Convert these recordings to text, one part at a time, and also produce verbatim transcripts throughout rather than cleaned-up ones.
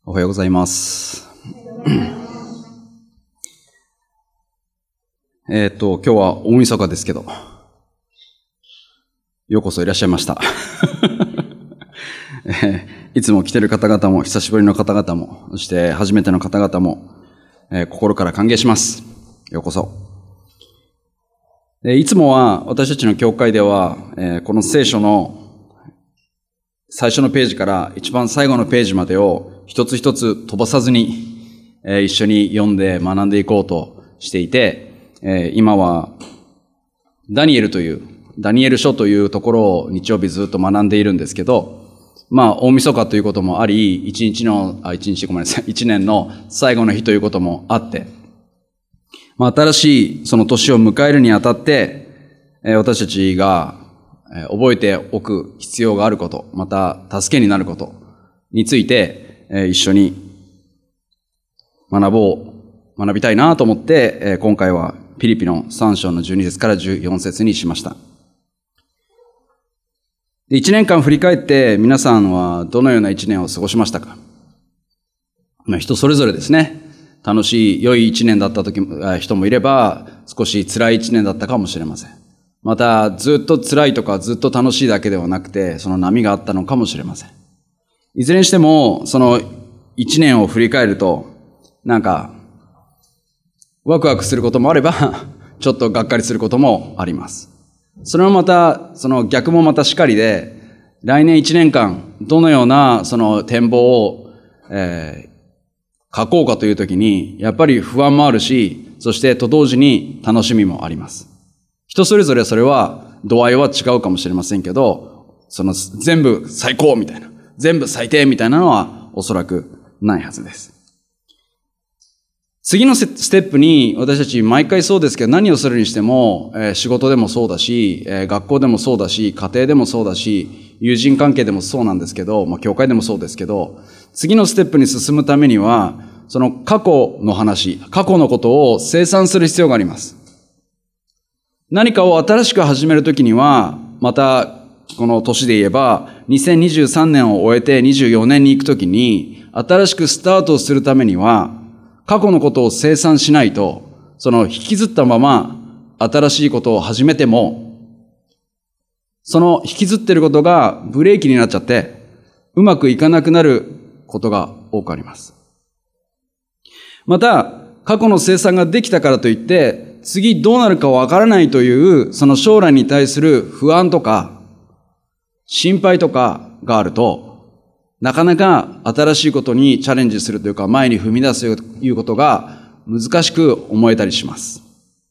おはようございます。えっと、今日は大晦日ですけど、ようこそいらっしゃいました。いつも来てる方々も、久しぶりの方々も、そして初めての方々も、えー、心から歓迎します。ようこそ。いつもは私たちの教会では、えー、この聖書の最初のページから一番最後のページまでを一つ一つ飛ばさずに、えー、一緒に読んで学んでいこうとしていて、えー、今はダニエルという、ダニエル書というところを日曜日ずっと学んでいるんですけど、まあ大晦日ということもあり、一日の、あ、一日ごめんなさい、一年の最後の日ということもあって、まあ新しいその年を迎えるにあたって、えー、私たちが覚えておく必要があること、また助けになることについて一緒に学ぼう、学びたいなと思って今回はピリピのさん章のじゅうに節からじゅうよん節にしました。一年間振り返って皆さんはどのような一年を過ごしましたか？まあ、人それぞれですね。楽しい良い一年だった時人もいれば少し辛い一年だったかもしれません。また、ずっと辛いとかずっと楽しいだけではなくて、その波があったのかもしれません。いずれにしても、その一年を振り返ると、なんか、ワクワクすることもあれば、ちょっとがっかりすることもあります。それもまた、その逆もまたしかりで、来年一年間、どのようなその展望を、えー、書こうかというときに、やっぱり不安もあるし、そしてと同時に楽しみもあります。人それぞれそれは度合いは違うかもしれませんけど、その全部最高みたいな、全部最低みたいなのはおそらくないはずです。次のステップに私たち毎回そうですけど、何をするにしても、えー、仕事でもそうだし、えー、学校でもそうだし、家庭でもそうだし、友人関係でもそうなんですけど、まあ教会でもそうですけど、次のステップに進むためには、その過去の話、過去のことを清算する必要があります。何かを新しく始めるときには、また、この年で言えば、にせんにじゅうさんねんを終えてにじゅうよねんに行くときに、新しくスタートをするためには、過去のことを清算しないと、その引きずったまま、新しいことを始めても、その引きずっていることがブレーキになっちゃって、うまくいかなくなることが多くあります。また、過去の清算ができたからといって、次どうなるかわからないという、その将来に対する不安とか、心配とかがあると、なかなか新しいことにチャレンジするというか、前に踏み出すということが難しく思えたりします。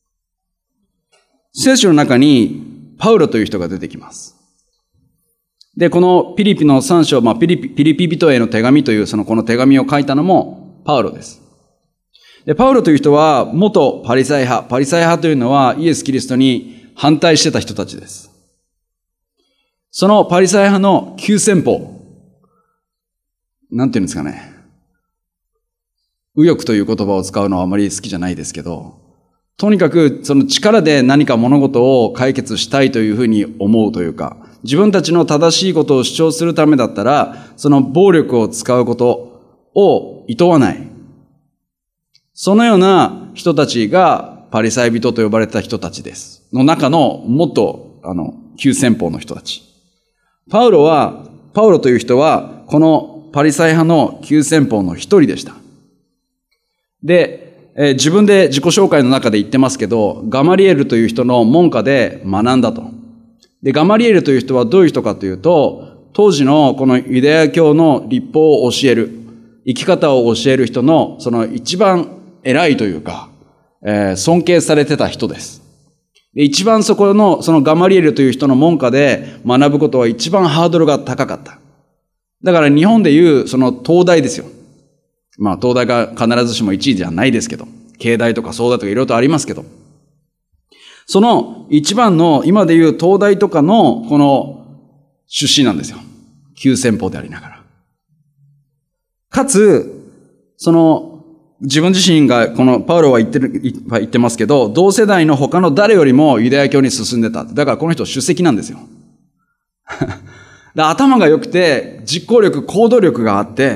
聖書の中にパウロという人が出てきます。で、このピリピのさん章、まあ、ピリピ、ピリピ人への手紙という、そのこの手紙を書いたのもパウロです。で、パウロという人は元パリサイ派。パリサイ派というのはイエス・キリストに反対してた人たちです。そのパリサイ派の急先鋒。なんていうんですかね。右翼という言葉を使うのはあまり好きじゃないですけど、とにかくその力で何か物事を解決したいというふうに思うというか、自分たちの正しいことを主張するためだったら、その暴力を使うことを厭わない。そのような人たちがパリサイ人と呼ばれた人たちです。の中のもっと、あの、急先鋒の人たち。パウロは、パウロという人は、このパリサイ派の急先鋒の一人でした。で、えー、自分で自己紹介の中で言ってますけど、ガマリエルという人の門下で学んだと。で、ガマリエルという人はどういう人かというと、当時のこのユダヤ教の律法を教える、生き方を教える人の、その一番偉いというか、えー、尊敬されてた人です。で、一番そこの、そのガマリエルという人の門下で学ぶことは一番ハードルが高かった。だから日本でいう、その東大ですよ。まあ東大が必ずしもいちいじゃないですけど、経大とか総大とかいろいろとありますけど、その一番の、今でいう東大とかの、この出身なんですよ。急先鋒でありながら。かつ、その、自分自身が、このパウロは言ってる、言ってますけど、同世代の他の誰よりもユダヤ教に進んでた。だからこの人出席なんですよ。頭が良くて、実行力、行動力があって、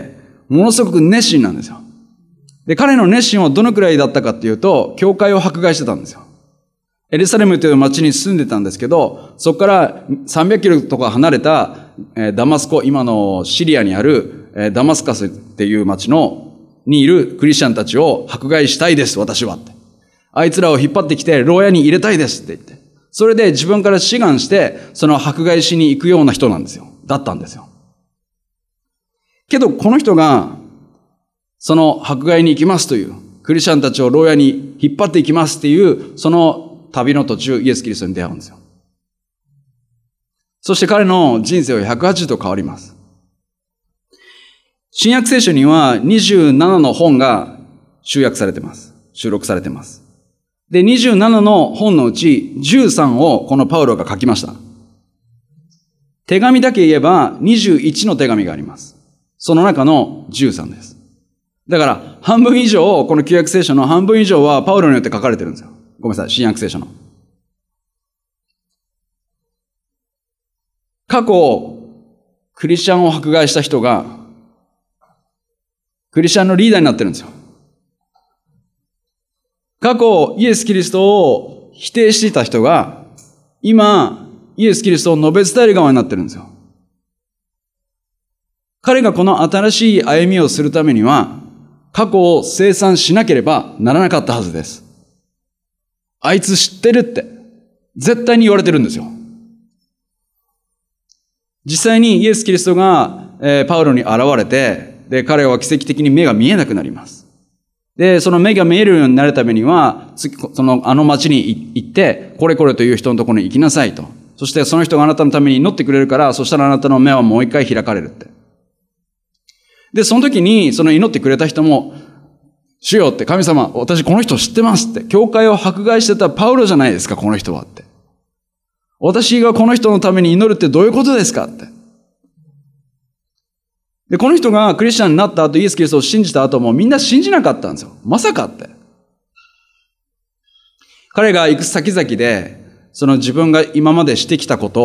ものすごく熱心なんですよ。で、彼の熱心はどのくらいだったかっていうと、教会を迫害してたんですよ。エルサレムという町に住んでたんですけど、そこからさんびゃくキロとか離れた、えー、ダマスコ、今のシリアにある、えー、ダマスカスっていう町の、にいるクリスチャンたちを迫害したいです、私はって。あいつらを引っ張ってきて、牢屋に入れたいですって言って。それで自分から志願して、その迫害しに行くような人なんですよ。だったんですよ。けど、この人が、その迫害に行きますという、クリスチャンたちを牢屋に引っ張っていきますっていう、その旅の途中、イエス・キリストに出会うんですよ。そして彼の人生はひゃくはちじゅうど変わります。新約聖書にはにじゅうななの本が集約されています。収録されています。で、にじゅうななの本のうちじゅうさんをこのパウロが書きました。手紙だけ言えばにじゅういちの手紙があります。その中のじゅうさんです。だから半分以上、この旧約聖書の半分以上はパウロによって書かれてるんですよ。ごめんなさい、新約聖書の。過去、クリスチャンを迫害した人が、クリスチャンのリーダーになってるんですよ。過去、イエス・キリストを否定していた人が、今、イエス・キリストを述べ伝える側になってるんですよ。彼がこの新しい歩みをするためには、過去を清算しなければならなかったはずです。あいつ知ってるって、絶対に言われてるんですよ。実際にイエス・キリストが、えー、パウロに現れて、で、彼は奇跡的に目が見えなくなります。で、その目が見えるようになるためには、その、あの町に行って、これこれという人のところに行きなさいと。そしてその人があなたのために祈ってくれるから、そしたらあなたの目はもう一回開かれるって。で、その時に、その祈ってくれた人も、主よって、神様、私この人知ってますって。教会を迫害してたパウロじゃないですか、この人はって。私がこの人のために祈るってどういうことですかって。で、この人がクリスチャンになった後、イエス・キリストを信じた後もみんな信じなかったんですよ。まさかって。彼が行く先々で、その自分が今までしてきたこと、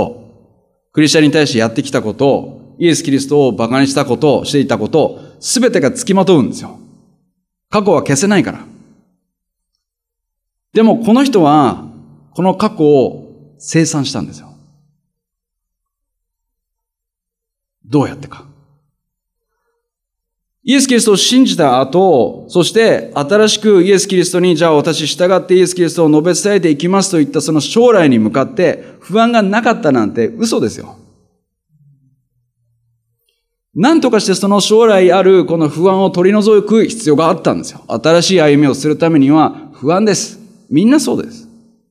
クリスチャンに対してやってきたこと、イエス・キリストを馬鹿にしたこと、していたこと、すべてが付きまとうんですよ。過去は消せないから。でもこの人は、この過去を清算したんですよ。どうやってか。イエス・キリストを信じた後、そして新しくイエス・キリストに、じゃあ私従ってイエス・キリストを述べ伝えていきますといったその将来に向かって不安がなかったなんて嘘ですよ。何とかしてその将来あるこの不安を取り除く必要があったんですよ。新しい歩みをするためには不安です。みんなそうです。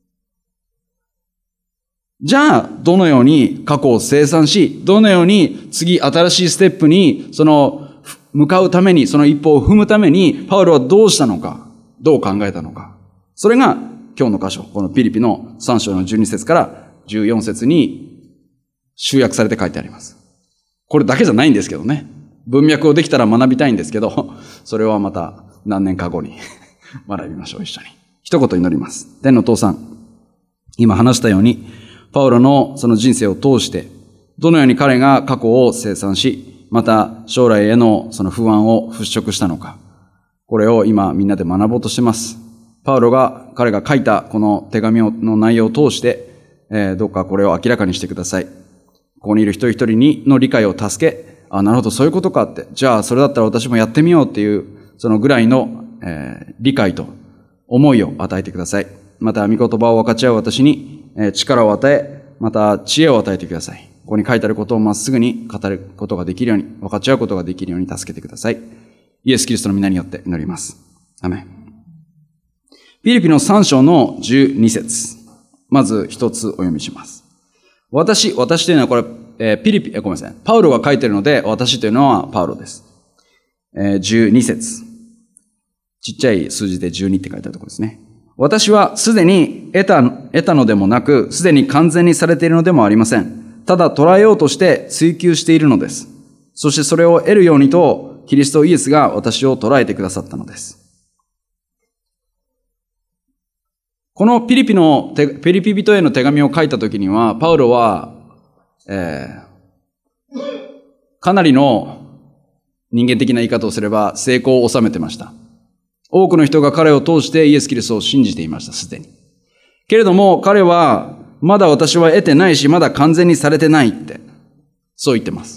じゃあ、どのように過去を清算し、どのように次新しいステップにその向かうために、その一歩を踏むために、パウロはどうしたのか、どう考えたのか。それが今日の箇所、このピリピのさん章のじゅうに節からじゅうよん節に集約されて書いてあります。これだけじゃないんですけどね。文脈をできたら学びたいんですけど、それはまた何年か後に学びましょう、一緒に。一言祈ります。天の父さん、今話したように、パウロのその人生を通して、どのように彼が過去を清算し、また将来へのその不安を払拭したのか。これを今みんなで学ぼうとしています。パウロが、彼が書いたこの手紙の内容を通して、えー、どうかこれを明らかにしてください。ここにいる一人一人にの理解を助け、あ、なるほど、そういうことかって。じゃあ、それだったら私もやってみようっていう、そのぐらいの、えー、理解と思いを与えてください。また、御言葉を分かち合う私に、えー、力を与え、また知恵を与えてください。ここに書いてあることをまっすぐに語ることができるように、分かち合うことができるように助けてください。イエス・キリストの皆によって祈ります。アメン。ピリピのさん章のじゅうに節。まず一つお読みします。私、私というのはこれ、えー、ピリピ、え、ごめんなさい。パウロが書いているので、私というのはパウロです。えー、じゅうに節。ちっちゃい数字でじゅうにって書いてあるところですね。私はすでに得た、得たのでもなく、すでに完全にされているのでもありません。ただ捉えようとして追求しているのです。そしてそれを得るようにと、キリストイエスが私を捉えてくださったのです。このピリピの、ピリピ人への手紙を書いたときには、パウロは、えー、かなりの人間的な言い方をすれば成功を収めてました。多くの人が彼を通してイエス・キリストを信じていました、すでに。けれども彼は、まだ私は得てないし、まだ完全にされてないって、そう言ってます。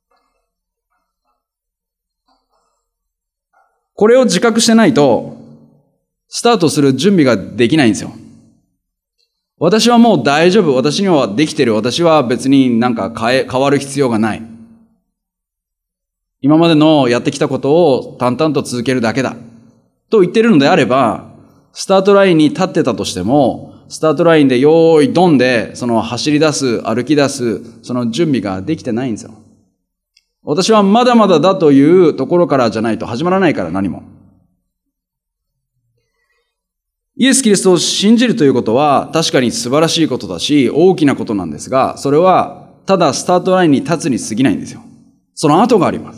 これを自覚してないと、スタートする準備ができないんですよ。私はもう大丈夫。私にはできてる。私は別になんか変え、変わる必要がない。今までのやってきたことを淡々と続けるだけだ。と言ってるのであれば、スタートラインに立ってたとしても、スタートラインでよーいドンで、その走り出す、歩き出す、その準備ができてないんですよ。私はまだまだだというところからじゃないと始まらないから、何も。イエス・キリストを信じるということは確かに素晴らしいことだし、大きなことなんですが、それはただスタートラインに立つに過ぎないんですよ。その後があります。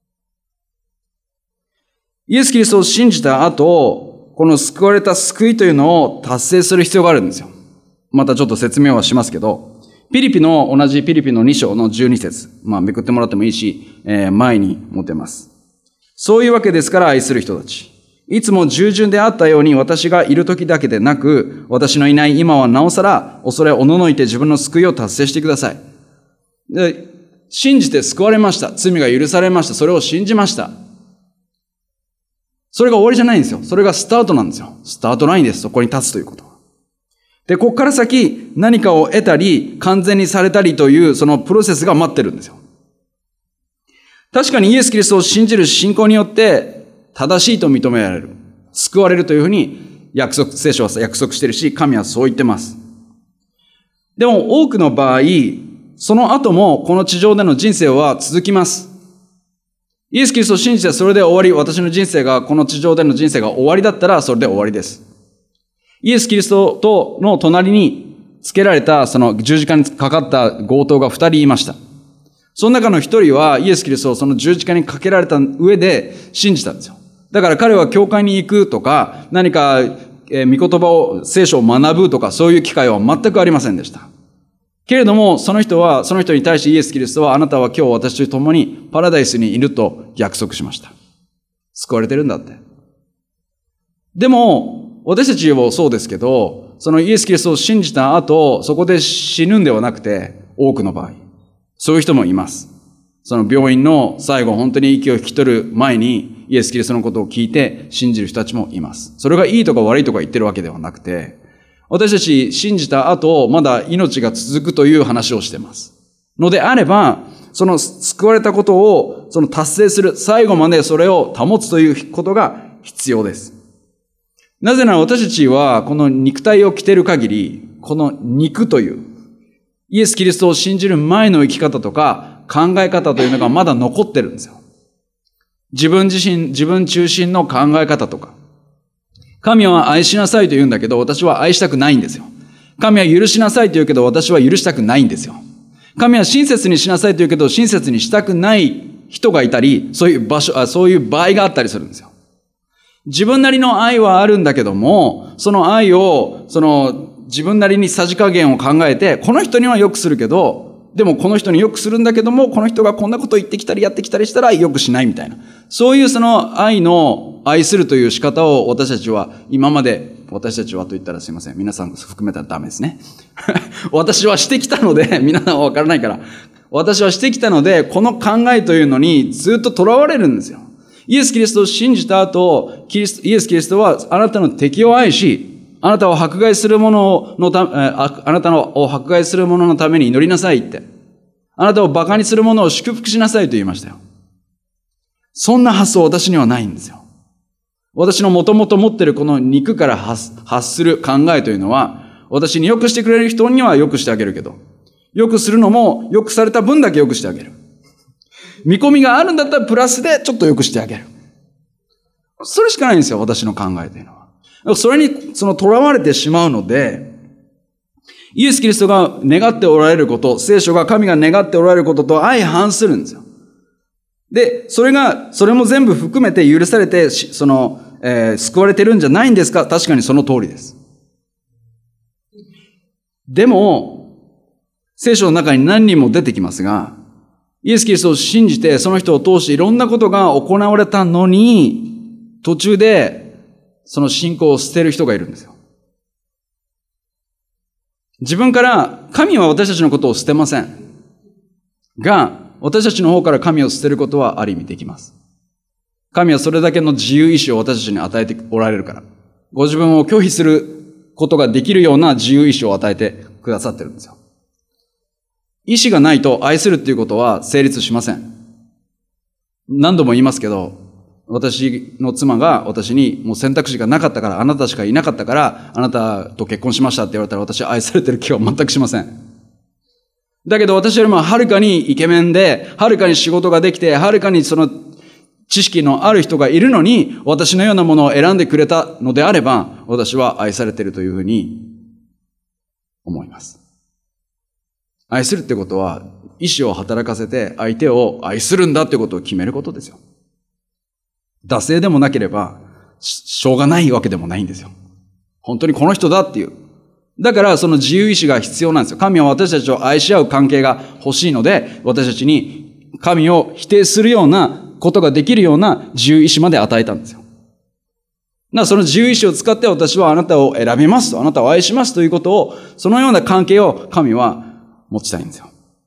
イエス・キリストを信じた後、この救われた救いというのを達成する必要があるんですよ。またちょっと説明はしますけど、ピリピの同じピリピのに章のじゅうに節、まあめくってもらってもいいし、えー、前に持てます。そういうわけですから愛する人たち。いつも従順であったように私がいる時だけでなく、私のいない今はなおさら恐れおののいて自分の救いを達成してください。で、信じて救われました。罪が許されました。それを信じました。それが終わりじゃないんですよ。それがスタートなんですよ。スタートラインです。そこに立つということは。で、ここから先何かを得たり、完全にされたりというそのプロセスが待ってるんですよ。確かにイエス・キリストを信じる信仰によって正しいと認められる。救われるというふうに約束、聖書は約束しているし、神はそう言ってます。でも多くの場合、その後もこの地上での人生は続きます。イエス・キリストを信じてそれで終わり、私の人生が、この地上での人生が終わりだったらそれで終わりです。イエス・キリストとの隣につけられたその十字架にかかった強盗が二人いました。その中の一人はイエス・キリストをその十字架にかけられた上で信じたんですよ。だから彼は教会に行くとか、何か、えー、御言葉を、聖書を学ぶとか、そういう機会は全くありませんでした。けれども、その人は、その人に対してイエス・キリストは、あなたは今日私と共にパラダイスにいると約束しました。救われてるんだって。でも、私たちもそうですけど、そのイエス・キリストを信じた後、そこで死ぬんではなくて、多くの場合、そういう人もいます。その病院の最後、本当に息を引き取る前に、イエス・キリストのことを聞いて信じる人たちもいます。それがいいとか悪いとか言ってるわけではなくて、私たち信じた後、まだ命が続くという話をしています。のであれば、その救われたことをその達成する、最後までそれを保つということが必要です。なぜなら私たちはこの肉体を着ている限り、この肉という、イエス・キリストを信じる前の生き方とか考え方というのがまだ残ってるんですよ。自分自身、自分中心の考え方とか。神は愛しなさいと言うんだけど、私は愛したくないんですよ。神は許しなさいと言うけど、私は許したくないんですよ。神は親切にしなさいと言うけど、親切にしたくない人がいたり、そういう場所、あ、そういう場合があったりするんですよ。自分なりの愛はあるんだけども、その愛を、その、自分なりにさじ加減を考えて、この人には良くするけど、でもこの人に良くするんだけども、この人がこんなこと言ってきたりやってきたりしたら良くしないみたいな。そういうその愛の愛するという仕方を私たちは今まで、私たちはと言ったらすいません。皆さん含めたらダメですね。私はしてきたので、皆さんはわからないから。私はしてきたので、この考えというのにずっと囚われるんですよ。イエス・キリストを信じた後、キリスト、イエス・キリストはあなたの敵を愛し、あなたを迫害する者のた、あなたを迫害する者のために祈りなさいって。あなたを馬鹿にする者を祝福しなさいと言いましたよ。そんな発想私にはないんですよ。私のもともと持っているこの肉から発、発する考えというのは、私に良くしてくれる人には良くしてあげるけど、良くするのも良くされた分だけ良くしてあげる。見込みがあるんだったらプラスでちょっと良くしてあげる。それしかないんですよ、私の考えというのは。それに、その囚われてしまうので、イエス・キリストが願っておられること、聖書が神が願っておられることと相反するんですよ。で、それが、それも全部含めて許されて、その、えー、救われてるんじゃないんですか？確かにその通りです。でも、聖書の中に何人も出てきますが、 イエス・キリストを信じて、その人を通していろんなことが行われたのに、途中でその信仰を捨てる人がいるんですよ。自分から、神は私たちのことを捨てません。が、私たちの方から神を捨てることはある意味できます。神はそれだけの自由意志を私たちに与えておられるから。ご自分を拒否することができるような自由意志を与えてくださってるんですよ。意志がないと愛するっていうことは成立しません。何度も言いますけど、私の妻が私にもう選択肢がなかったから、あなたしかいなかったから、あなたと結婚しましたって言われたら私は愛されてる気は全くしません。だけど私よりもはるかにイケメンで、はるかに仕事ができて、はるかにその知識のある人がいるのに、私のようなものを選んでくれたのであれば、私は愛されているというふうに思います。愛するってことは、意志を働かせて相手を愛するんだってことを決めることですよ。惰性でもなければ、しょうがないわけでもないんですよ。本当にこの人だっていう。だからその自由意志が必要なんですよ。神は私たちを愛し合う関係が欲しいので、私たちに神を否定するようなことができるような自由意志まで与えたんですよ。だからその自由意志を使って私はあなたを選びますと、あなたを愛しますということを、そのような関係を神は持ちたいんですよ。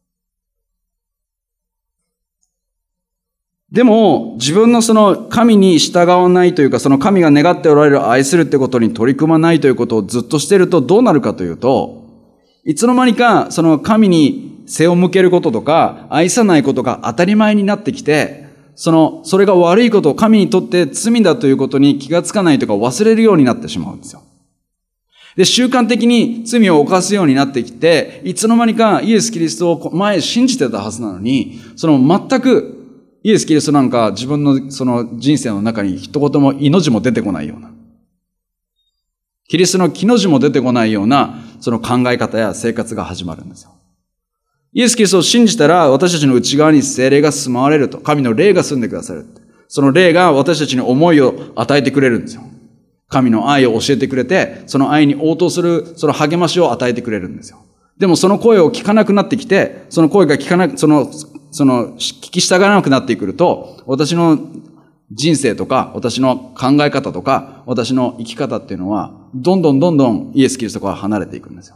でも、自分のその神に従わないというか、その神が願っておられる愛するってことに取り組まないということをずっとしているとどうなるかというと、いつの間にかその神に背を向けることとか、愛さないことが当たり前になってきて、その、それが悪いこと、神にとって罪だということに気がつかないとか忘れるようになってしまうんですよ。で、習慣的に罪を犯すようになってきて、いつの間にかイエス・キリストを前信じてたはずなのに、その全くイエス・キリストなんか自分のその人生の中に一言も命も出てこないような、キリストの気の字も出てこないようなその考え方や生活が始まるんですよ。イエス・キリストを信じたら私たちの内側に聖霊が住まわれると。神の霊が住んでくださる。その霊が私たちに思いを与えてくれるんですよ。神の愛を教えてくれて、その愛に応答するその励ましを与えてくれるんですよ。でもその声を聞かなくなってきて、その声が聞かなく、その、その、聞き従わなくなってくると、私の人生とか、私の考え方とか、私の生き方っていうのは、どんどんどんどんイエス・キリストから離れていくんですよ。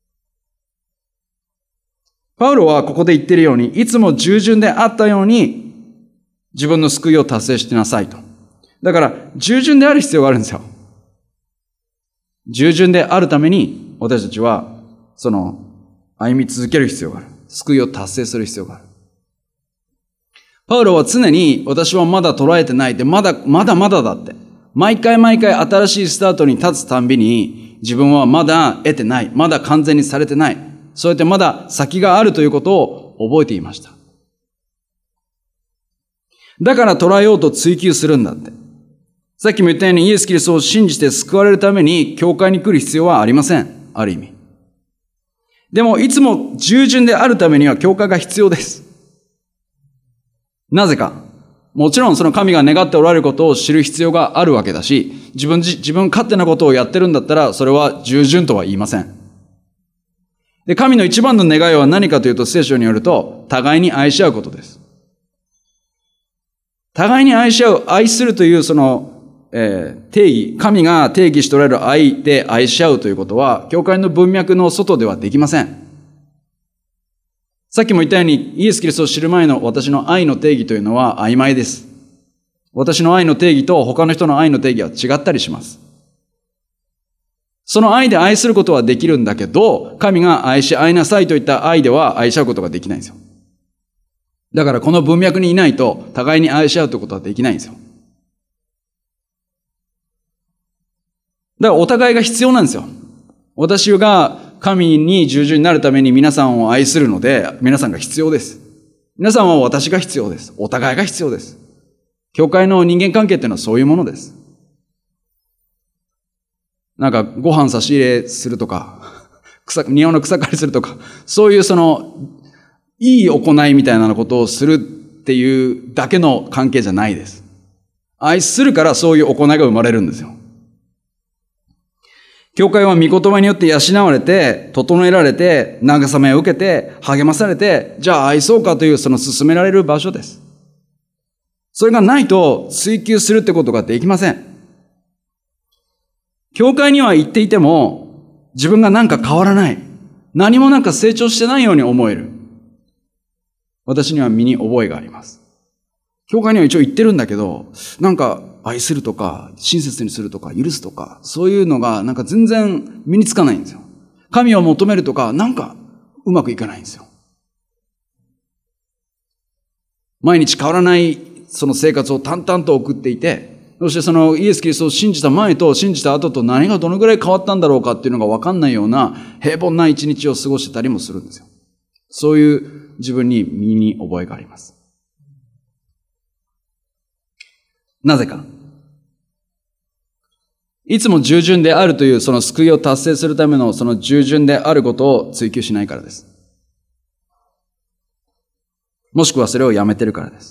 パウロはここで言っているように、いつも従順であったように、自分の救いを達成してなさいと。だから、従順である必要があるんですよ。従順であるために、私たちは、その、歩み続ける必要がある。救いを達成する必要がある。パウロは常に、私はまだ捉えてないって、まだ、まだまだだって。毎回毎回新しいスタートに立つたんびに、自分はまだ得てない。まだ完全にされてない。そうやってまだ先があるということを覚えていました。だから捉えようと追求するんだって。さっきも言ったようにイエス・キリストを信じて救われるために教会に来る必要はありません。ある意味。でもいつも従順であるためには教会が必要です。なぜか。もちろんその神が願っておられることを知る必要があるわけだし、自分自、自分勝手なことをやってるんだったらそれは従順とは言いません。で、神の一番の願いは何かというと聖書によると互いに愛し合うことです。互いに愛し合う、愛するというその、えー、定義、神が定義しておられる愛で愛し合うということは、教会の文脈の外ではできません。さっきも言ったように、イエス・キリストを知る前の私の愛の定義というのは曖昧です。私の愛の定義と他の人の愛の定義は違ったりします。その愛で愛することはできるんだけど、神が愛し愛なさいといった愛では愛し合うことができないんですよ。だからこの文脈にいないと互いに愛し合うということはできないんですよ。だからお互いが必要なんですよ。私が神に従順になるために皆さんを愛するので、皆さんが必要です。皆さんは私が必要です。お互いが必要です。教会の人間関係っていうのはそういうものです。なんかご飯差し入れするとか、草庭の草刈りするとか、そういうそのいい行いみたいなことをするっていうだけの関係じゃないです。愛するからそういう行いが生まれるんですよ。 教会は御言葉によって養われて、整えられて、慰めを受けて、励まされて、じゃあ愛そうかというその進められる場所です。それがないと追求するってことができません。教会には行っていても、自分がなんか変わらない。何もなんか成長してないように思える。私には身に覚えがあります。教会には一応行ってるんだけど、なんか愛するとか、親切にするとか、許すとか、そういうのがなんか全然身につかないんですよ。神を求めるとか、なんかうまくいかないんですよ。毎日変わらないその生活を淡々と送っていて、そしてそのイエス・キリストを信じた前と信じた後と何がどのぐらい変わったんだろうかっていうのが分かんないような平凡な一日を過ごしてたりもするんですよ。そういう自分に身に覚えがあります。なぜか。いつも従順であるというその救いを達成するためのその従順であることを追求しないからです。もしくはそれをやめてるからです。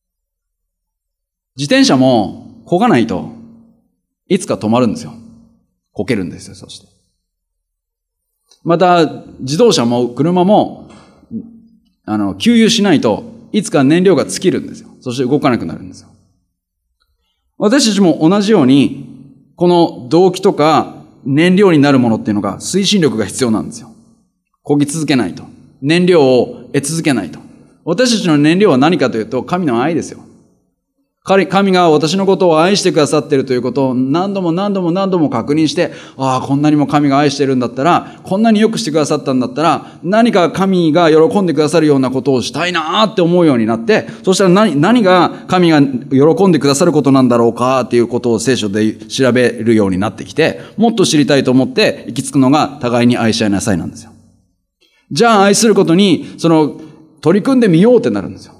自転車も漕がないといつか止まるんですよ。こけるんですよ、そして。また、自動車も車も、あの、給油しないといつか燃料が尽きるんですよ。そして動かなくなるんですよ。私たちも同じように、この動機とか燃料になるものっていうのが推進力が必要なんですよ。漕ぎ続けないと。燃料を得続けないと。私たちの燃料は何かというと、神の愛ですよ。神が私のことを愛してくださっているということを何度も何度も何度も確認して、ああ、こんなにも神が愛しているんだったら、こんなによくしてくださったんだったら、何か神が喜んでくださるようなことをしたいなって思うようになって、そしたら何、何が神が喜んでくださることなんだろうかっていうことを聖書で調べるようになってきて、もっと知りたいと思って行き着くのが互いに愛し合いなさいなんですよ。じゃあ愛することに、その、取り組んでみようってなるんですよ。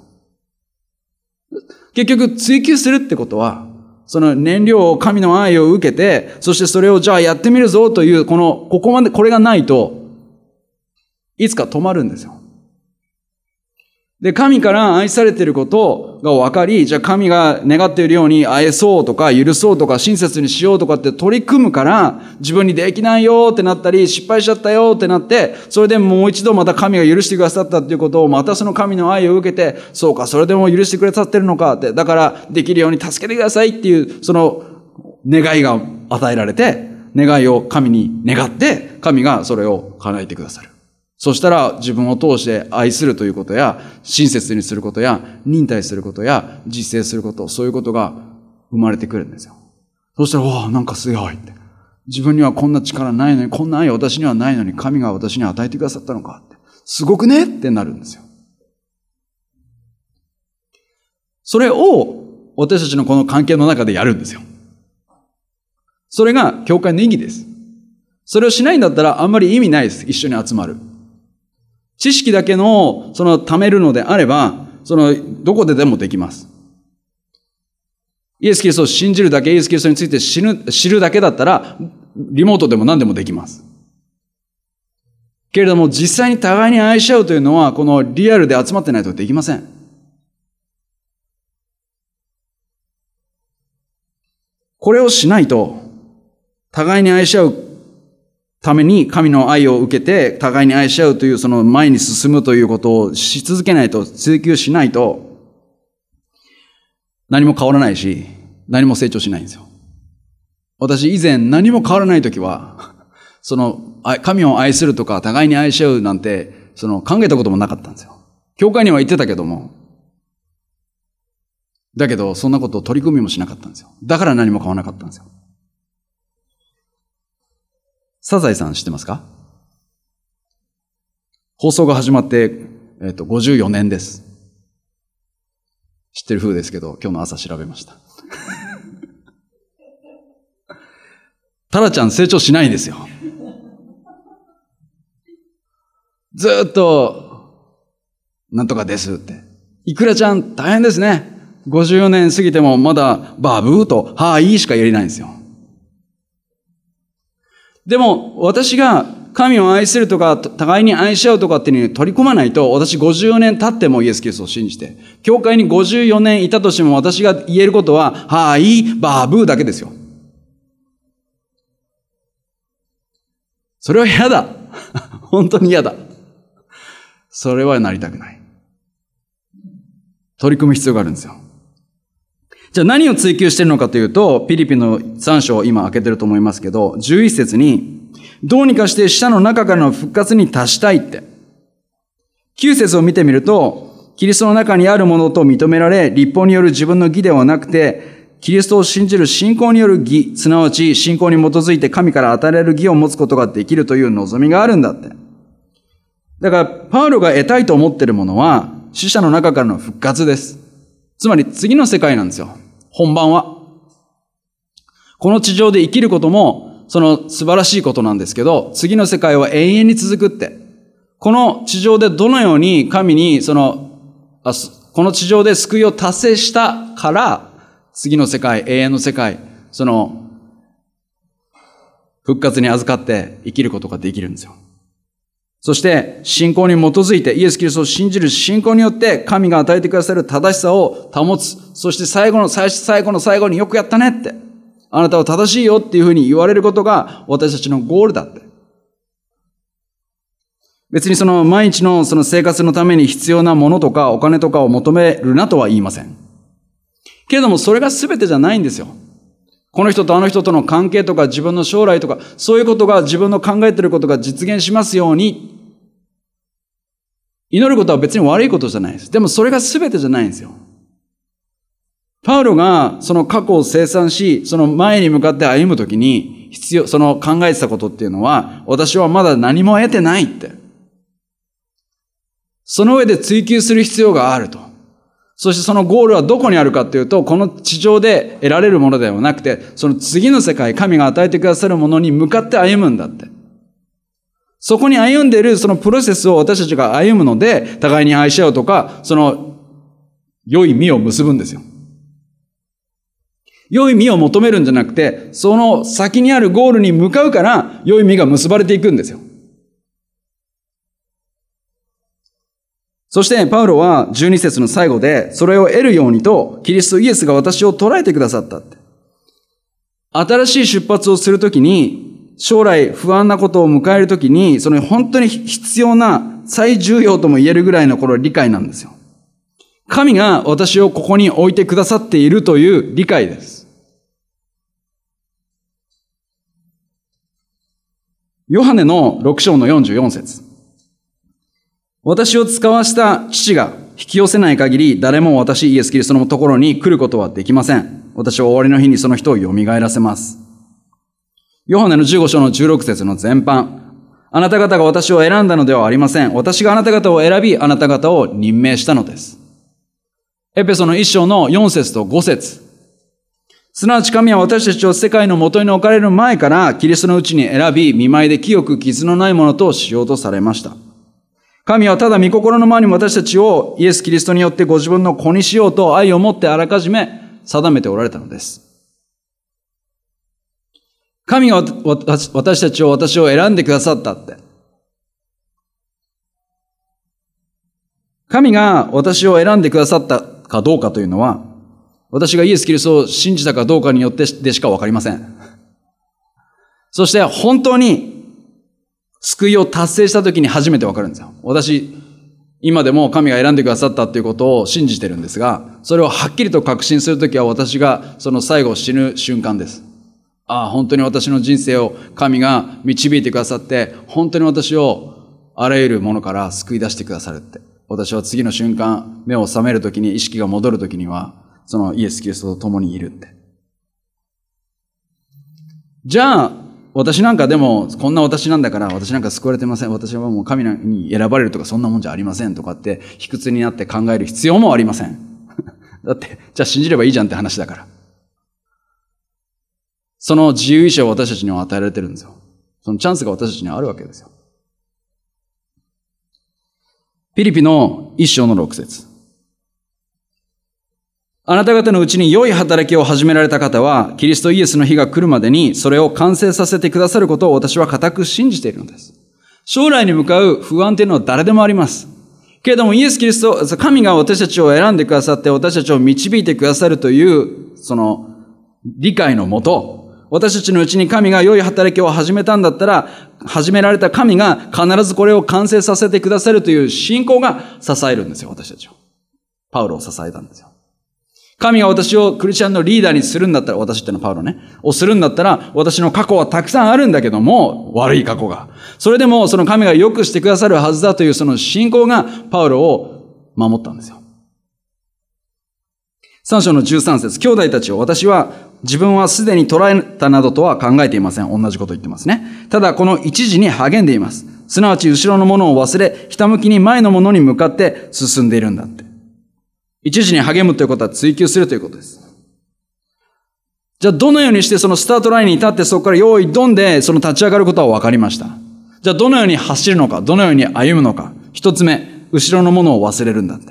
結局追求するってことは、その燃料を神の愛を受けて、そしてそれをじゃあやってみるぞという、この、ここまで、これがないと、いつか止まるんですよ。で、神から愛されていることが分かり、じゃあ神が願っているように愛そうとか許そうとか親切にしようとかって取り組むから、自分にできないよってなったり、失敗しちゃったよってなって、それでもう一度また神が許してくださったっていうことを、またその神の愛を受けて、そうか、それでも許してくださってるのかって、だからできるように助けてくださいっていう、その願いが与えられて、願いを神に願って、神がそれを叶えてくださる。そしたら自分を通して愛するということや、親切にすることや、忍耐することや、実践すること、そういうことが生まれてくるんですよ。そしたら、わあ、なんかすごいって。自分にはこんな力ないのに、こんな愛私にはないのに、神が私に与えてくださったのかって。すごくねってなるんですよ。それを私たちのこの関係の中でやるんですよ。それが教会の意義です。それをしないんだったらあんまり意味ないです。一緒に集まる。知識だけの、その、貯めるのであれば、その、どこででもできます。イエス・キリストを信じるだけ、イエス・キリストについて知る、知るだけだったら、リモートでも何でもできます。けれども、実際に互いに愛し合うというのは、このリアルで集まってないとできません。これをしないと、互いに愛し合うために神の愛を受けて互いに愛し合うというその前に進むということをし続けないと、追求しないと何も変わらないし何も成長しないんですよ。私以前何も変わらないときはその神を愛するとか互いに愛し合うなんてその考えたこともなかったんですよ。教会には行ってたけども、だけどそんなことを取り組みもしなかったんですよ。だから何も変わらなかったんですよ。サザエさん知ってますか？放送が始まって、えっと、ごじゅうよねんです。知ってる風ですけど、今日の朝調べました。タラちゃん成長しないんですよ。ずーっと、なんとかですって。イクラちゃん大変ですね。ごじゅうよねん過ぎてもまだバブーと、はあいいしか言えないんですよ。でも、私が神を愛するとか、互いに愛し合うとかっていうのに取り込まないと、私ごじゅうよねん経ってもイエス・キリストを信じて、教会にごじゅうよねんいたとしても私が言えることは、はい、バーブーだけですよ。 それは嫌だ。本当に嫌だ。それはなりたくない。取り組む必要があるんですよ。じゃあ何を追求しているのかというと、ピリピのさん章を今開けてると思いますけど、じゅういっ節に、どうにかして死者の中からの復活に達したいって。きゅう節を見てみると、キリストの中にあるものと認められ、立法による自分の義ではなくて、キリストを信じる信仰による義、すなわち信仰に基づいて神から与えられる義を持つことができるという望みがあるんだって。だから、パウロが得たいと思っているものは、死者の中からの復活です。つまり次の世界なんですよ。本番は。この地上で生きることも、その素晴らしいことなんですけど、次の世界は永遠に続くって。この地上でどのように神に、その、あこの地上で救いを達成したから、次の世界、永遠の世界、その、復活に預かって生きることができるんですよ。そして、信仰に基づいて、イエス・キリストを信じる信仰によって、神が与えてくださる正しさを保つ。そして最後の、最最後の最後によくやったねって。あなたは正しいよっていうふうに言われることが、私たちのゴールだって。別にその毎日のその生活のために必要なものとかお金とかを求めるなとは言いません。けれどもそれが全てじゃないんですよ。この人とあの人との関係とか自分の将来とかそういうことが自分の考えていることが実現しますように祈ることは別に悪いことじゃないです。でもそれが全てじゃないんですよ。パウロがその過去を清算し、その前に向かって歩むときに必要、その考えてたことっていうのは私はまだ何も得てないって。その上で追求する必要があると。そしてそのゴールはどこにあるかというと、この地上で得られるものではなくて、その次の世界、神が与えてくださるものに向かって歩むんだって。そこに歩んでいるそのプロセスを私たちが歩むので、互いに愛し合うとか、その良い実を結ぶんですよ。良い実を求めるんじゃなくて、その先にあるゴールに向かうから、良い実が結ばれていくんですよ。そして、パウロはじゅうに節の最後で、それを得るようにと、キリストイエスが私を捉えてくださったって。新しい出発をするときに、将来不安なことを迎えるときに、その本当に必要な最重要とも言えるぐらいのこの理解なんですよ。神が私をここに置いてくださっているという理解です。ヨハネのろく章のよんじゅうよん節。私を使わした父が引き寄せない限り、誰も私、イエス・キリストのところに来ることはできません。私は終わりの日にその人を蘇らせます。ヨハネのじゅうご章のじゅうろく節の前半。あなた方が私を選んだのではありません。私があなた方を選び、あなた方を任命したのです。エペソのいっ章のよん節とご節。すなわち神は私たちを世界の元に置かれる前から、キリストのうちに選び、見舞いで清く傷のないものとしようとされました。神はただ御心の前に私たちをイエス・キリストによってご自分の子にしようと愛を持ってあらかじめ定めておられたのです。神が私たちを私を選んでくださったって。神が私を選んでくださったかどうかというのは、私がイエス・キリストを信じたかどうかによってでしかわかりません。そして本当に救いを達成したときに初めてわかるんですよ。私、今でも神が選んでくださったということを信じてるんですが、それをはっきりと確信するときは私がその最後死ぬ瞬間です。ああ、本当に私の人生を神が導いてくださって、本当に私をあらゆるものから救い出してくださるって。私は次の瞬間、目を覚めるときに、意識が戻るときには、そのイエス・キリストと共にいるって。じゃあ、私なんかでも、こんな私なんだから、私なんか救われてません。私はもう神に選ばれるとか、そんなもんじゃありませんとかって、卑屈になって考える必要もありません。だって、じゃあ信じればいいじゃんって話だから。その自由意志を私たちには与えられてるんですよ。そのチャンスが私たちにはあるわけですよ。ピリピの一章の六節。あなた方のうちに良い働きを始められた方は、キリストイエスの日が来るまでに、それを完成させてくださることを私は固く信じているのです。将来に向かう不安というのは誰でもあります。けれどもイエス・キリスト、神が私たちを選んでくださって、私たちを導いてくださるという、その理解のもと、 私たちのうちに神が良い働きを始めたんだったら、始められた神が必ずこれを完成させてくださるという信仰が支えるんですよ、私たちを。パウロを支えたんですよ。神が私をクリスチャンのリーダーにするんだったら、私ってのパウロね、をするんだったら、私の過去はたくさんあるんだけども、悪い過去が。それでも、その神が良くしてくださるはずだというその信仰がパウロを守ったんですよ。さん章のじゅうさん節、兄弟たちを、私は自分はすでに捉えたなどとは考えていません。同じこと言ってますね。ただこの一時に励んでいます。すなわち後ろのものを忘れ、ひたむきに前のものに向かって進んでいるんだって。一時に励むということは追求するということです。じゃあどのようにしてそのスタートラインに立ってそこから用意ドンでその立ち上がることは分かりました。じゃあどのように走るのか、どのように歩むのか。一つ目、後ろのものを忘れるんだって。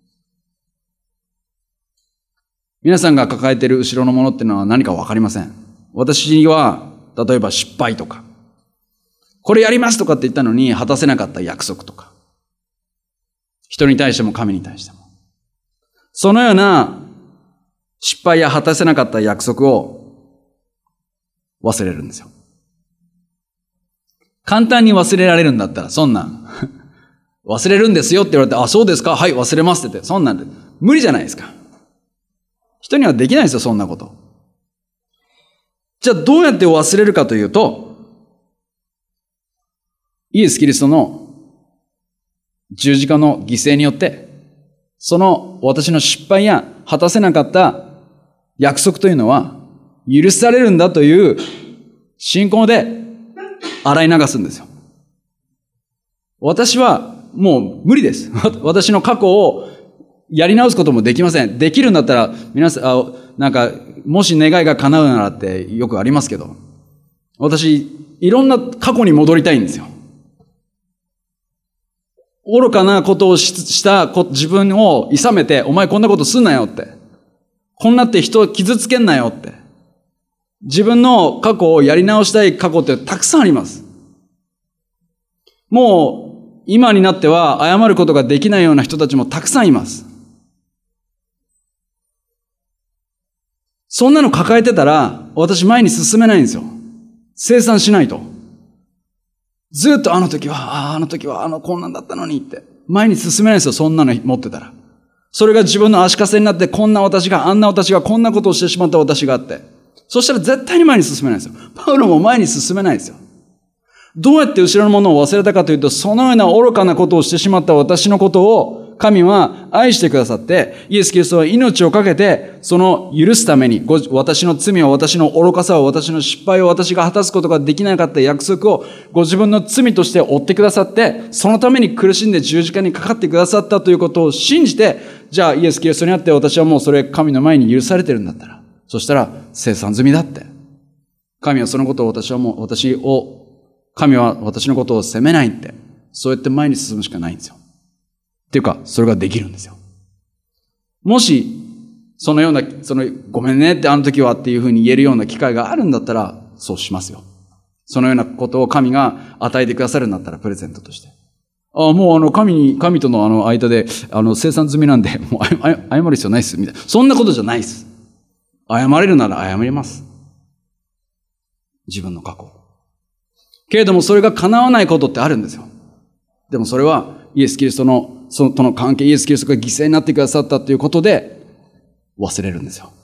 皆さんが抱えている後ろのものっていうのは何か分かりません。私は、例えば失敗とか、これやりますとかって言ったのに果たせなかった約束とか、人に対しても神に対しても。そのような失敗や果たせなかった約束を忘れるんですよ。簡単に忘れられるんだったら、そんなん忘れるんですよって言われて、あ、そうですか、はい、忘れますって言って、そんなんで無理じゃないですか。人にはできないですよ、そんなこと。じゃあどうやって忘れるかというと、イエス・キリストの十字架の犠牲によって、その私の失敗や果たせなかった約束というのは許されるんだという信仰で洗い流すんですよ。私はもう無理です。私の過去をやり直すこともできません。できるんだったら、皆さん、あ、なんか、もし願いが叶うならってよくありますけど、私、いろんな過去に戻りたいんですよ。愚かなことをした自分を諌めて、お前こんなことすんなよって。こんなって人を傷つけんなよって。自分の過去をやり直したい過去ってたくさんあります。もう、今になっては謝ることができないような人たちもたくさんいます。そんなの抱えてたら、私前に進めないんですよ。清算しないと。ずっとあの時は、ああ、あの時は、あの、こんなんだったのにって。前に進めないんですよ、そんなの持ってたら。それが自分の足かせになって、こんな私が、あんな私が、こんなことをしてしまった私があって。そしたら絶対に前に進めないんですよ。パウロも前に進めないんですよ。どうやって後ろのものを忘れたかというと、そのような愚かなことをしてしまった私のことを、神は愛してくださって、イエス・キリストは命をかけて、その許すために、私の罪を、私の愚かさを、私の失敗を私が果たすことができなかった約束を、ご自分の罪として負ってくださって、そのために苦しんで十字架にかかってくださったということを信じて、じゃあイエス・キリストにあって私はもうそれ神の前に許されてるんだったら、そしたら清算済みだって。神はそのことを私はもう、私を、神は私のことを責めないって、そうやって前に進むしかないんですよ。っていうか、それができるんですよ。もし、そのような、その、ごめんねってあの時はっていうふうに言えるような機会があるんだったら、そうしますよ。そのようなことを神が与えてくださるんだったら、プレゼントとして。ああ、もうあの、神に、神とのあの間で、あの、清算済みなんで、もう謝る必要ないです、みたいな。そんなことじゃないです。謝れるなら謝ります。自分の過去。けれどもそれが叶わないことってあるんですよ。でもそれはイエス・キリストの、そのとの関係、イエス・キリストが犠牲になってくださったということで忘れるんですよ。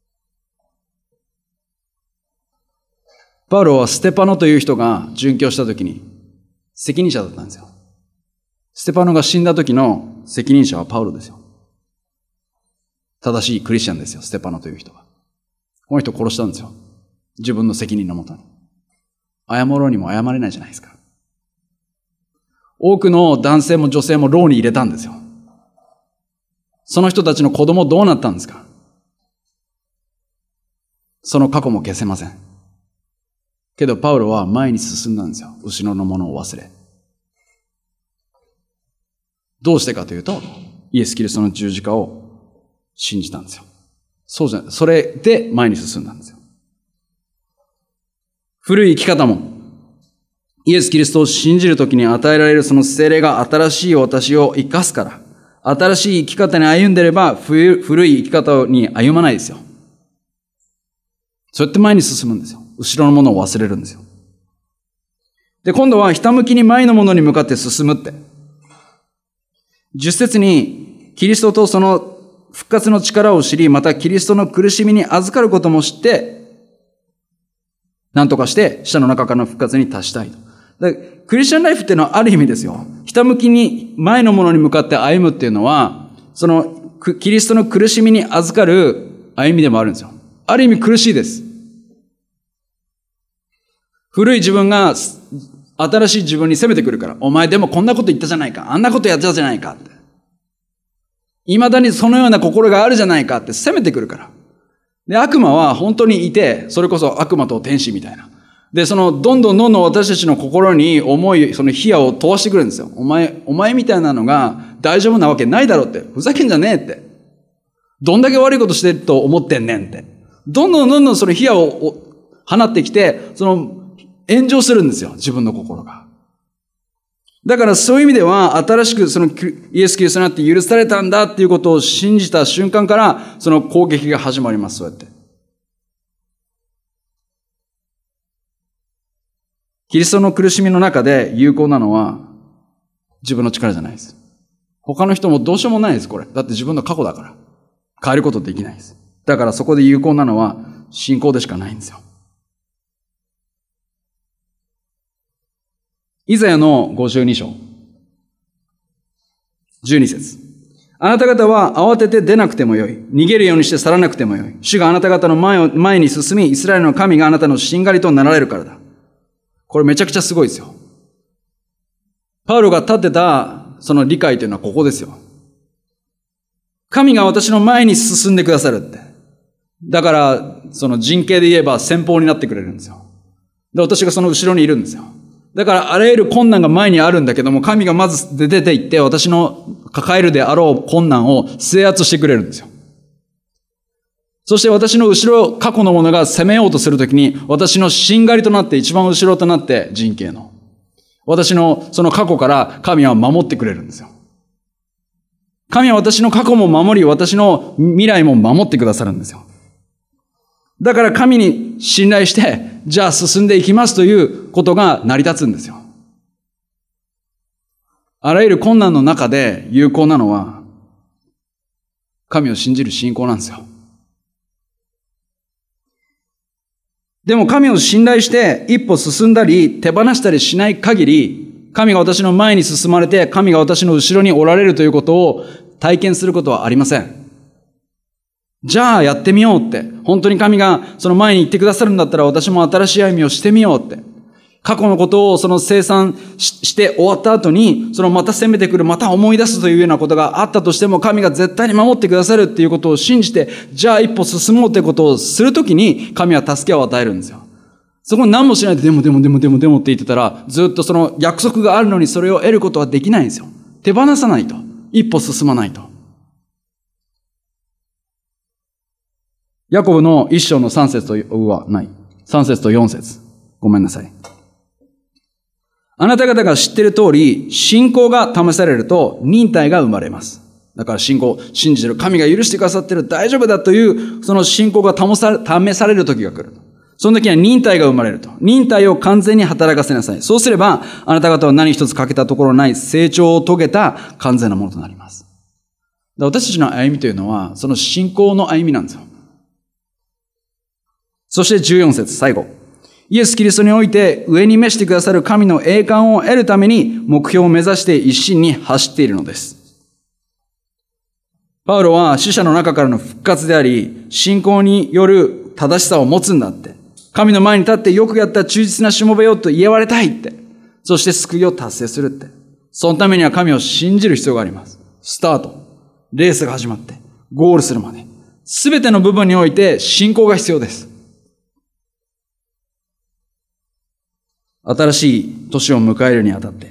パウロはステパノという人が殉教したときに責任者だったんですよ。ステパノが死んだ時の責任者はパウロですよ。正しいクリスチャンですよ、ステパノという人は。この人を殺したんですよ。自分の責任のもとに。謝ろうにも謝れないじゃないですか。多くの男性も女性も牢に入れたんですよ。その人たちの子供どうなったんですか？その過去も消せません。けどパウロは前に進んだんですよ。後ろのものを忘れ。どうしてかというと、イエス・キリストの十字架を信じたんですよ。そうじゃない。それで前に進んだんですよ。古い生き方も、イエス・キリストを信じるときに与えられるその聖霊が新しい私を生かすから、新しい生き方に歩んでれば、古い生き方に歩まないですよ。そうやって前に進むんですよ。 後ろのものを忘れるんですよ。で、今度はひたむきに前のものに向かって進むって。じゅっ節に、キリストとその復活の力を知り、またキリストの苦しみに預かることも知って、何とかして死者の中からの復活に達したいと。だからクリスチャンライフっていうのはある意味ですよ。ひたむきに前のものに向かって歩むっていうのは、そのキリストの苦しみに預かる歩みでもあるんですよ。ある意味苦しいです。古い自分が新しい自分に責めてくるから、お前でもこんなこと言ったじゃないか、あんなことやったじゃないかって。未だにそのような心があるじゃないかって責めてくるから。で、悪魔は本当にいて、それこそ悪魔と天使みたいな。で、その、どんどんどんどん私たちの心に思い、その火矢を飛ばしてくるんですよ。お前、お前みたいなのが大丈夫なわけないだろって。ふざけんじゃねえって。どんだけ悪いことしてると思ってんねんって。どんどんどんどんその火矢を放ってきて、その、炎上するんですよ。自分の心が。だからそういう意味では、新しくそのイエス・キリストになって許されたんだっていうことを信じた瞬間から、その攻撃が始まります。そうやって。キリストの苦しみの中で有効なのは自分の力じゃないです。他の人もどうしようもないです、これ。だって自分の過去だから。変えることできないです。だからそこで有効なのは信仰でしかないんですよ。イザヤのごじゅうに章。じゅうに節。あなた方は慌てて出なくてもよい。逃げるようにして去らなくてもよい。主があなた方の前を、前に進み、イスラエルの神があなたのしんがりとなられるからだ。これめちゃくちゃすごいですよ。パウロが立てたその理解というのはここですよ。神が私の前に進んでくださるって。だから、その陣形で言えば先鋒になってくれるんですよ。で、私がその後ろにいるんですよ。だからあらゆる困難が前にあるんだけども、神がまず出て行って私の抱えるであろう困難を制圧してくれるんですよ。そして私の後ろ、過去のものが攻めようとするときに、私のしんがりとなって一番後ろとなって陣形の。私のその過去から神は守ってくれるんですよ。神は私の過去も守り、私の未来も守ってくださるんですよ。だから神に信頼して、じゃあ進んでいきますということが成り立つんですよ。あらゆる困難の中で有効なのは、神を信じる信仰なんですよ。でも神を信頼して一歩進んだり手放したりしない限り、神が私の前に進まれて、神が私の後ろにおられるということを体験することはありません。じゃあやってみようって。本当に神がその前に行ってくださるんだったら私も新しい歩みをしてみようって。過去のことをその清算して終わった後に、そのまた責めてくる、また思い出すというようなことがあったとしても、神が絶対に守ってくださるっていうことを信じて、じゃあ一歩進もうってことをするときに、神は助けを与えるんですよ。そこに何もしないで、でもでもでもでもでもって言ってたら、ずっとその約束があるのにそれを得ることはできないんですよ。手放さないと。一歩進まないと。ヤコブの一章の三節とはない。三節と四節。ごめんなさい。あなた方が知っている通り、信仰が試されると忍耐が生まれます。だから信仰、信じてる神が許してくださってる、大丈夫だという、その信仰が試さ試される時が来る。その時には忍耐が生まれると。忍耐を完全に働かせなさい。そうすれば、あなた方は何一つ欠けたところない成長を遂げた完全なものとなります。私たちの歩みというのは、その信仰の歩みなんですよ。そしてじゅうよん節、最後。イエス・キリストにおいて上に召してくださる神の栄冠を得るために目標を目指して一心に走っているのです。パウロは死者の中からの復活であり、信仰による正しさを持つんだって。神の前に立ってよくやった忠実なしもべよと言われたいって。そして救いを達成するって。そのためには神を信じる必要があります。スタート。レースが始まって、ゴールするまで。すべての部分において信仰が必要です。新しい年を迎えるにあたって、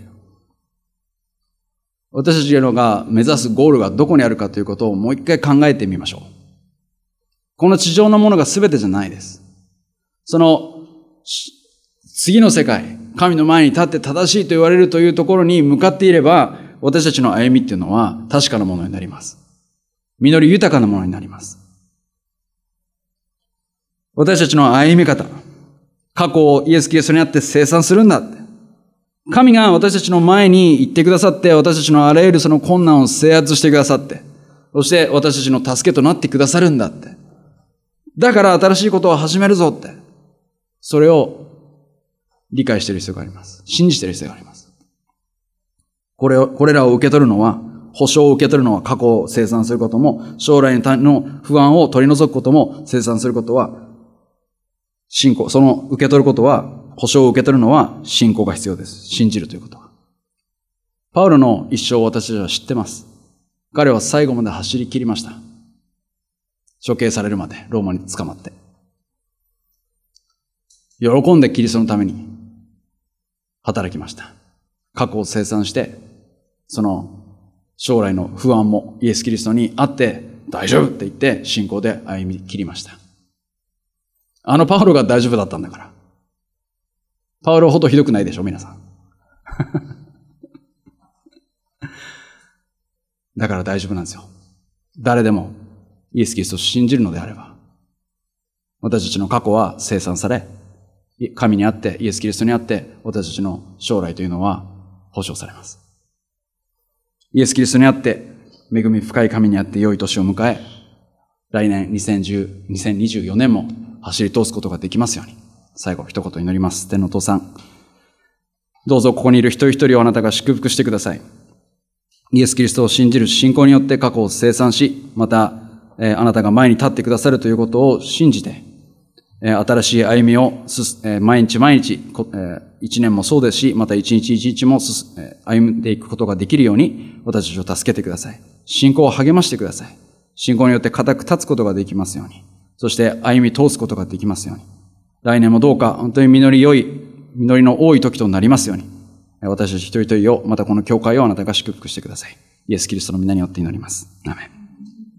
私たちが目指すゴールがどこにあるかということをもう一回考えてみましょう。この地上のものが全てじゃないです。その次の世界、神の前に立って正しいと言われるというところに向かっていれば、私たちの歩みっていうのは確かなものになります。実り豊かなものになります。私たちの歩み方、 過去をイエス・キリストにあって清算するんだって。神が私たちの前に行ってくださって、私たちのあらゆるその困難を制圧してくださって、そして私たちの助けとなってくださるんだって。だから新しいことを始めるぞって。それを理解している必要があります。信じている必要があります。これを、これらを受け取るのは、保証を受け取るのは過去を清算することも、将来の不安を取り除くことも、清算することは、信仰、その受け取ることは、保証を受け取るのは信仰が必要です。信じるということは。パウロの一生を私たちは知ってます。彼は最後まで走り切りました。処刑されるまで、ローマに捕まって。喜んでキリストのために働きました。過去を清算して、その将来の不安もイエス・キリストにあって大丈夫って言って信仰で歩み切りました。あのパウロが大丈夫だったんだから。パウロほどひどくないでしょ、皆さん。だから大丈夫なんですよ。誰でもイエス・キリストを信じるのであれば、私たちの過去は清算され、神にあって、イエス・キリストにあって、私たちの将来というのは保証されます。イエス・キリストにあって、恵み深い神にあって良い年を迎え、来年にせんじゅう、にせんにじゅうよねんも走り通すことができますように。最後一言祈ります。天のお父さん、どうぞここにいる一人一人をあなたが祝福してください。イエス・キリストを信じる信仰によって過去を清算し、また、えー、あなたが前に立ってくださるということを信じて、えー、新しい歩みをす、えー、毎日毎日、えー、一年もそうですし、また一日一日もす、えー、歩んでいくことができるように、私たちを助けてください。信仰を励ましてください。信仰によって固く立つことができますように。そして歩み通すことができますように。来年もどうか本当に実り良い、実りの多い時となりますように。私たち一人一人を、またこの教会をあなたが祝福してください。イエス・キリストの皆によって祈ります。アーメン。